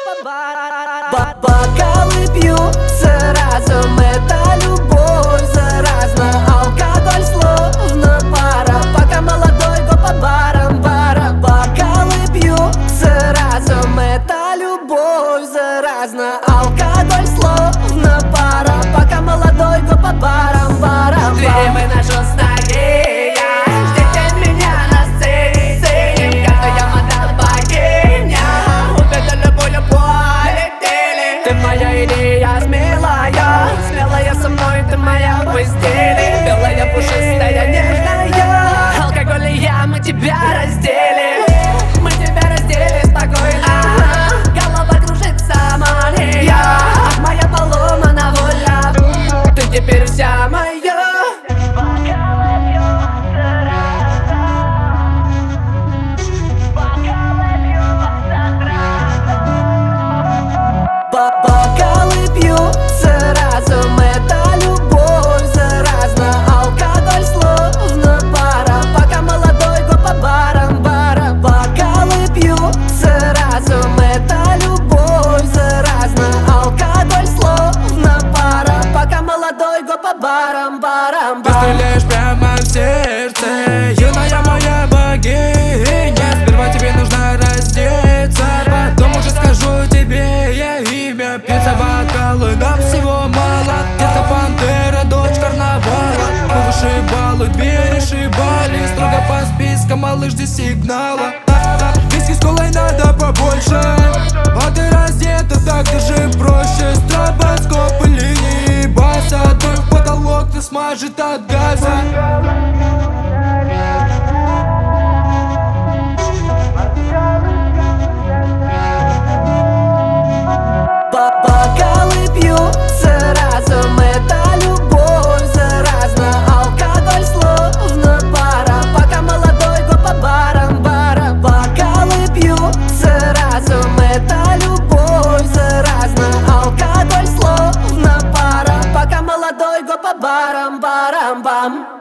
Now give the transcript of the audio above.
Бокалы пьются разом, это любовь заразна. Алкоголь словно пара, пока молодой, го по барам, бара. Бокалы пьются разом, это любовь заразна. Алкоголь словно пара, пока молодой, го по барам, барам. Двери мы на жёсткие, ждите меня на сцене, как я мадам богиня. Убита любовью полетели. Ты моя идея смелая, смелая со мной, ты моя в постели. Белая, пушистая, нежная, алкоголь и я, мы тебя раздели. Мы тебя раздели спокойно, голова кружится мания. Моя поломана воля, ты теперь вся моя. Бокалы пьются разом, это любовь заразна. Алкоголь словно пара, пока молодой, го по барам, бара. Бокалы пьются разом, это любовь заразна. Алкоголь словно пара, пока молодой, го по барам, барам, Ты стреляешь прямо в сердце, юная моя богиня. Сперва тебе нужно раздеться, потом уже скажу тебе я имя. Пьются бокалы, нам всего мало. Детка пантера, дочь карнавала. Мы вышибалы, двери шибали. Строго по спискам, малыш здесь сигнала. Виски с колой надо побольше, а ты раздета, так даже проще. Стробоскоп и линии баса, твой потолок ты смажет от газа. Бокалы пьются разом, это любовь заразна. Алкоголь словно пара, пока молодой, го по барам, бара. Бокалы пьются разом, это любовь заразна. Алкоголь словно пара, пока молодой, го по барам, барам, бам.